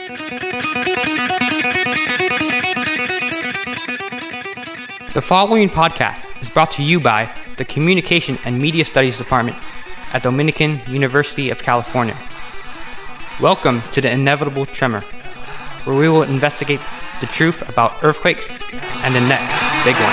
The following podcast is brought to you by the Communication and Media Studies Department at Dominican University of California. Welcome to the Inevitable Tremor, where we will investigate the truth about earthquakes and the next big one.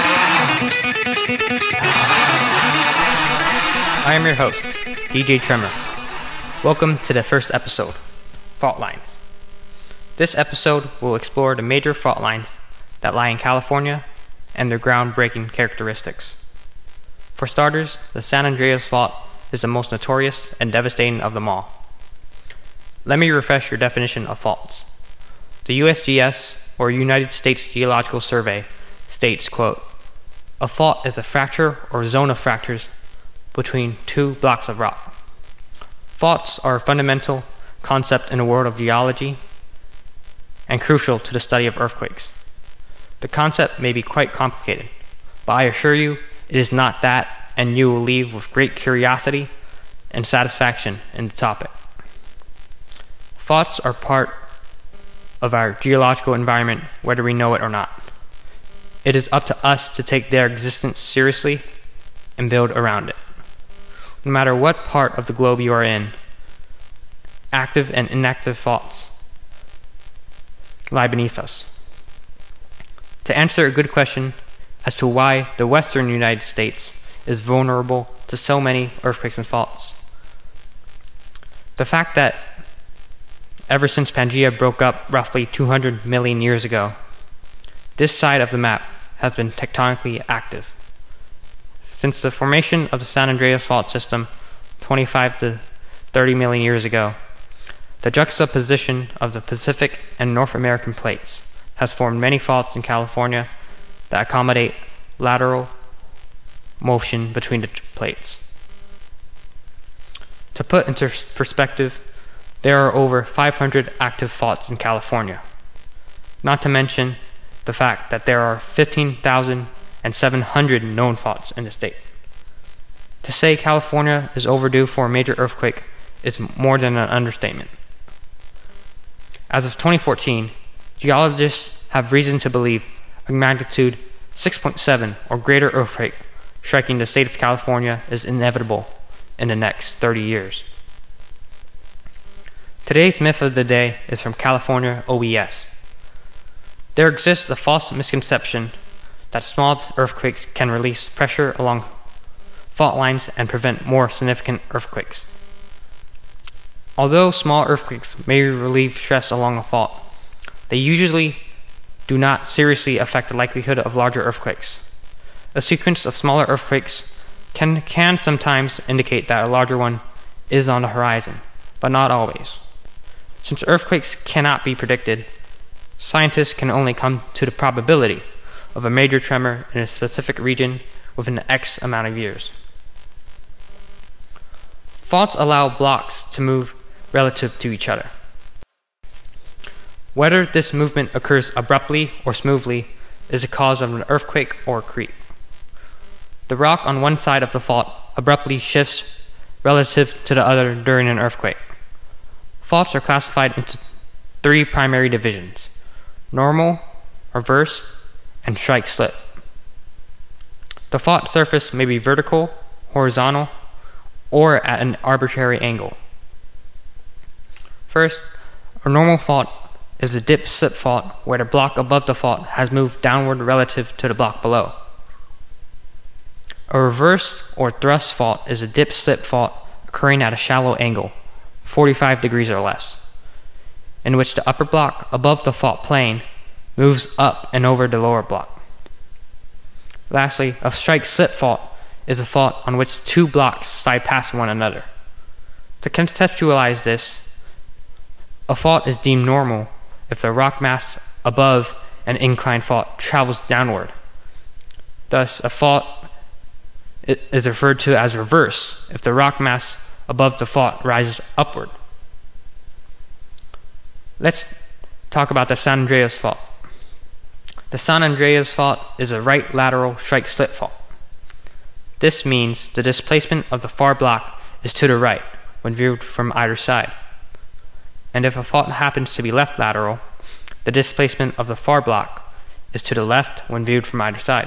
I am your host, DJ Tremor. Welcome to the first episode, Fault Lines. This episode will explore the major fault lines that lie in California and their groundbreaking characteristics. For starters, the San Andreas Fault is the most notorious and devastating of them all. Let me refresh your definition of faults. The USGS, or United States Geological Survey, states, quote, "A fault is a fracture or zone of fractures between two blocks of rock." Faults are a fundamental concept in the world of geology and crucial to the study of earthquakes. The concept may be quite complicated, but I assure you it is not that, and you will leave with great curiosity and satisfaction in the topic. Faults are part of our geological environment, whether we know it or not. It is up to us to take their existence seriously and build around it. No matter what part of the globe you are in, active and inactive faults lie beneath us. To answer a good question as to why the western United States is vulnerable to so many earthquakes and faults, the fact that ever since Pangaea broke up roughly 200 million years ago, this side of the map has been tectonically active. Since the formation of the San Andreas Fault system 25 to 30 million years ago, the juxtaposition of the Pacific and North American plates has formed many faults in California that accommodate lateral motion between the plates. To put into perspective, there are over 500 active faults in California, not to mention the fact that there are 15,700 known faults in the state. To say California is overdue for a major earthquake is more than an understatement. As of 2014, geologists have reason to believe a magnitude 6.7 or greater earthquake striking the state of California is inevitable in the next 30 years. Today's myth of the day is from California OES. There exists a false misconception that small earthquakes can release pressure along fault lines and prevent more significant earthquakes. Although small earthquakes may relieve stress along a fault, they usually do not seriously affect the likelihood of larger earthquakes. A sequence of smaller earthquakes can sometimes indicate that a larger one is on the horizon, but not always. Since earthquakes cannot be predicted, scientists can only come to the probability of a major tremor in a specific region within X amount of years. Faults allow blocks to move relative to each other. Whether this movement occurs abruptly or smoothly is a cause of an earthquake or a creep. The rock on one side of the fault abruptly shifts relative to the other during an earthquake. Faults are classified into three primary divisions: normal, reverse, and strike-slip. The fault surface may be vertical, horizontal, or at an arbitrary angle. First, a normal fault is a dip-slip fault where the block above the fault has moved downward relative to the block below. A reverse or thrust fault is a dip-slip fault occurring at a shallow angle, 45 degrees or less, in which the upper block above the fault plane moves up and over the lower block. Lastly, a strike-slip fault is a fault on which two blocks slide past one another. To conceptualize this, a fault is deemed normal if the rock mass above an inclined fault travels downward. Thus, a fault is referred to as reverse if the rock mass above the fault rises upward. Let's talk about the San Andreas Fault. The San Andreas Fault is a right lateral strike-slip fault. This means the displacement of the far block is to the right when viewed from either side. and if a fault happens to be left lateral, the displacement of the far block is to the left when viewed from either side.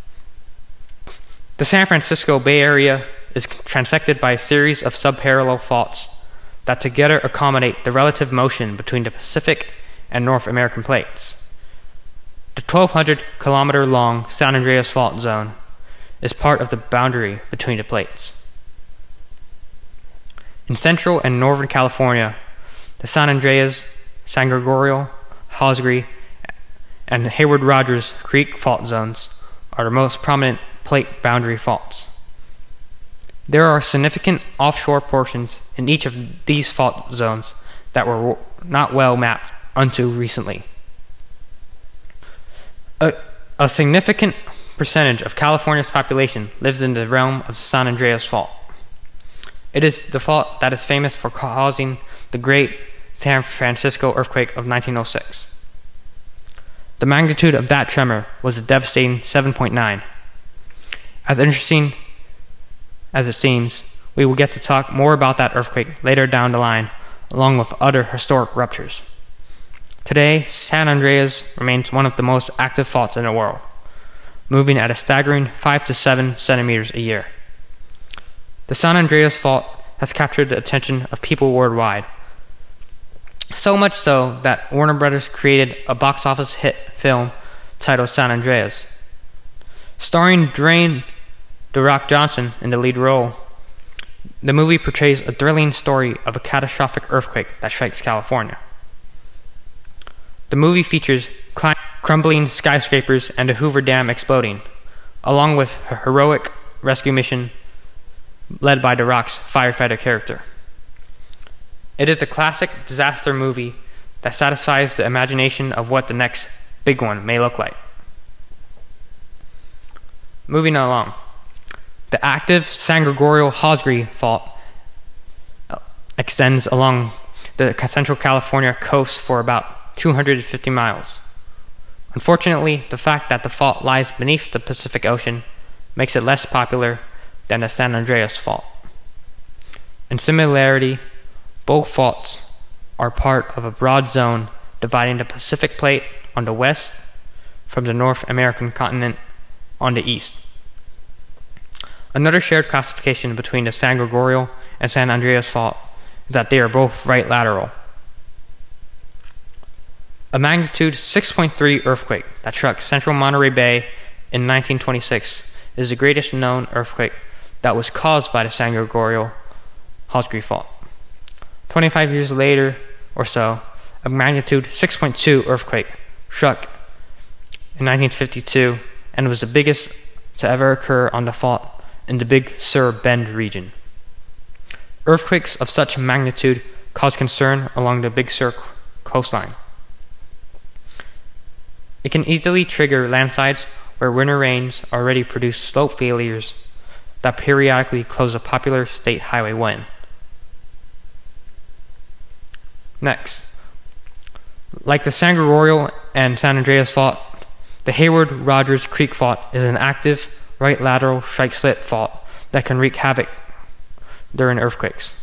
The San Francisco Bay Area is transected by a series of subparallel faults that together accommodate the relative motion between the Pacific and North American plates. The 1,200-kilometer long San Andreas Fault Zone is part of the boundary between the plates. In central and northern California, the San Andreas, San Gregorio, Hosgri, and Hayward-Rogers Creek fault zones are the most prominent plate boundary faults. There are significant offshore portions in each of these fault zones that were not well mapped until recently. A significant percentage of California's population lives in the realm of the San Andreas Fault. It is the fault that is famous for causing the Great San Francisco earthquake of 1906. The magnitude of that tremor was a devastating 7.9. As interesting as it seems, we will get to talk more about that earthquake later down the line, along with other historic ruptures. Today, San Andreas remains one of the most active faults in the world, moving at a staggering 5 to 7 centimeters a year. The San Andreas Fault has captured the attention of people worldwide, so much so that Warner Brothers created a box office hit film titled San Andreas. Starring Dwayne "The Rock" Johnson in the lead role, the movie portrays a thrilling story of a catastrophic earthquake that strikes California. The movie features crumbling skyscrapers and the Hoover Dam exploding, along with a heroic rescue mission led by The Rock's firefighter character. It is a classic disaster movie that satisfies the imagination of what the next big one may look like. Moving along, the active San Gregorio Hosgri Fault extends along the Central California coast for about 250 miles. Unfortunately, the fact that the fault lies beneath the Pacific Ocean makes it less popular than the San Andreas Fault. In similarity, both faults are part of a broad zone dividing the Pacific Plate on the west from the North American continent on the east. Another shared classification between the San Gregorio and San Andreas Fault is that they are both right lateral. A magnitude 6.3 earthquake that struck central Monterey Bay in 1926 is the greatest known earthquake that was caused by the San Gregorio Hosgri Fault. 25 years later or so, a magnitude 6.2 earthquake struck in 1952 and was the biggest to ever occur on the fault in the Big Sur Bend region. Earthquakes of such magnitude cause concern along the Big Sur coastline. It can easily trigger landslides where winter rains already produce slope failures that periodically close a popular state highway 1. Next, like the San Gregorio and San Andreas Fault, the Hayward-Rogers Creek Fault is an active right lateral strike-slip fault that can wreak havoc during earthquakes.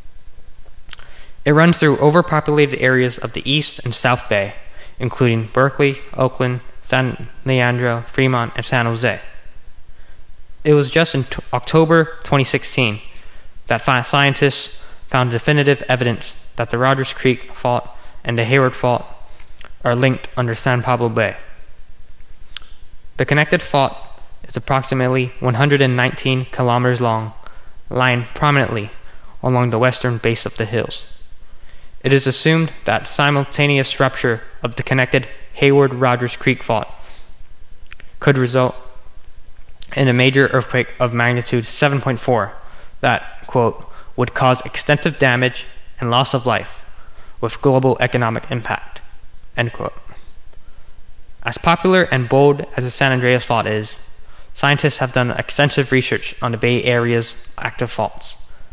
It runs through overpopulated areas of the East and South Bay, including Berkeley, Oakland, San Leandro, Fremont, and San Jose. It was just in October 2016 that scientists found definitive evidence that the Rogers Creek Fault and the Hayward Fault are linked under San Pablo Bay. The connected fault is approximately 119 kilometers long, lying prominently along the western base of the hills. It is assumed that simultaneous rupture of the connected Hayward-Rogers Creek Fault could result in a major earthquake of magnitude 7.4 that, quote, would cause extensive damage and loss of life with global economic impact, end quote. As popular and bold as the San Andreas Fault is, scientists have done extensive research on the Bay Area's active faults,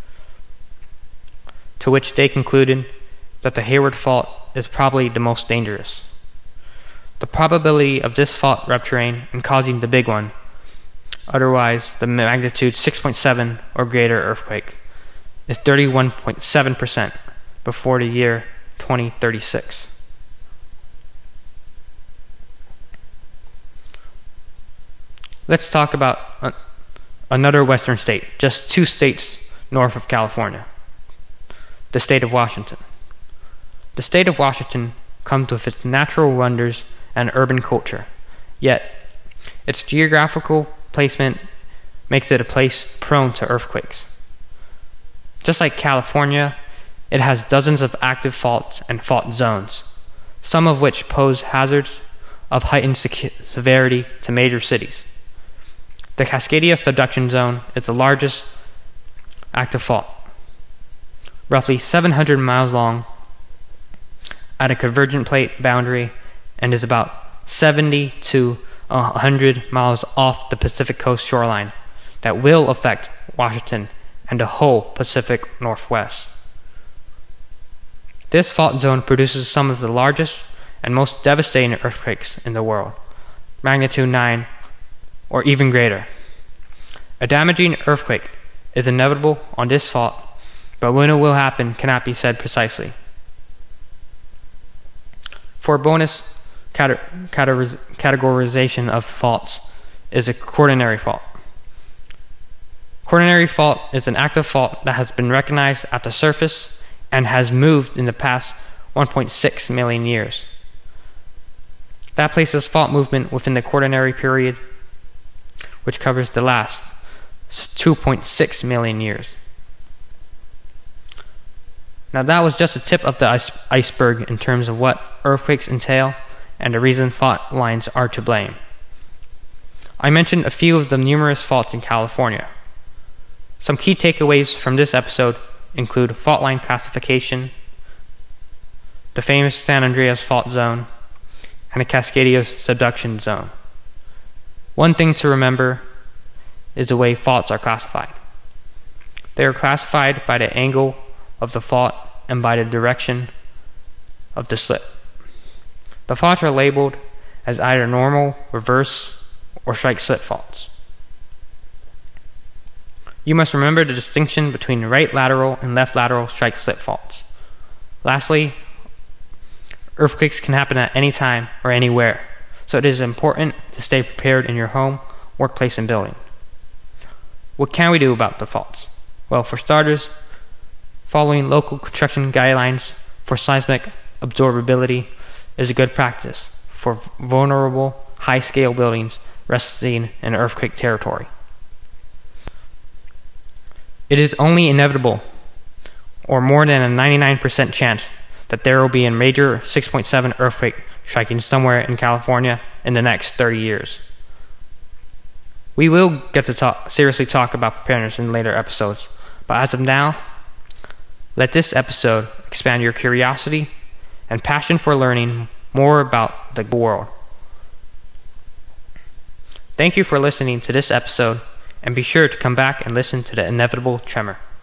to which they concluded that the Hayward Fault is probably the most dangerous. The probability of this fault rupturing and causing the big one, otherwise the magnitude 6.7 or greater earthquake, is 31.7% before the year 2036. Let's talk about another western state, just 2 states north of California. The state of Washington. The state of Washington comes with its natural wonders and urban culture, yet its geographical placement makes it a place prone to earthquakes. Just like California, it has dozens of active faults and fault zones, some of which pose hazards of heightened severity to major cities. The Cascadia subduction zone is the largest active fault, roughly 700 miles long at a convergent plate boundary, and is about 70 to 100 miles off the Pacific Coast shoreline that will affect Washington and the whole Pacific Northwest. This fault zone produces some of the largest and most devastating earthquakes in the world, magnitude 9 or even greater. A damaging earthquake is inevitable on this fault, but when it will happen cannot be said precisely. For a bonus categorization of faults is a quaternary fault. Quaternary fault is an active fault that has been recognized at the surface and has moved in the past 1.6 million years. That places fault movement within the quaternary period, which covers the last 2.6 million years. Now that was just the tip of the iceberg in terms of what earthquakes entail and the reason fault lines are to blame. I mentioned a few of the numerous faults in California. Some key takeaways from this episode include fault line classification, the famous San Andreas fault zone, and the Cascadia subduction zone. One thing to remember is the way faults are classified. They are classified by the angle of the fault and by the direction of the slip. The faults are labeled as either normal, reverse, or strike-slip faults. You must remember the distinction between right lateral and left lateral strike-slip faults. Lastly, earthquakes can happen at any time or anywhere, so it is important to stay prepared in your home, workplace, and building. What can we do about the faults? Well, for starters, following local construction guidelines for seismic absorbability is a good practice for vulnerable, high-scale buildings resting in earthquake territory. It is only inevitable, or more than a 99% chance, that there will be a major 6.7 earthquake striking somewhere in California in the next 30 years. We will get to seriously talk about preparedness in later episodes, but as of now, let this episode expand your curiosity and passion for learning more about the world. Thank you for listening to this episode, and be sure to come back and listen to the inevitable tremor.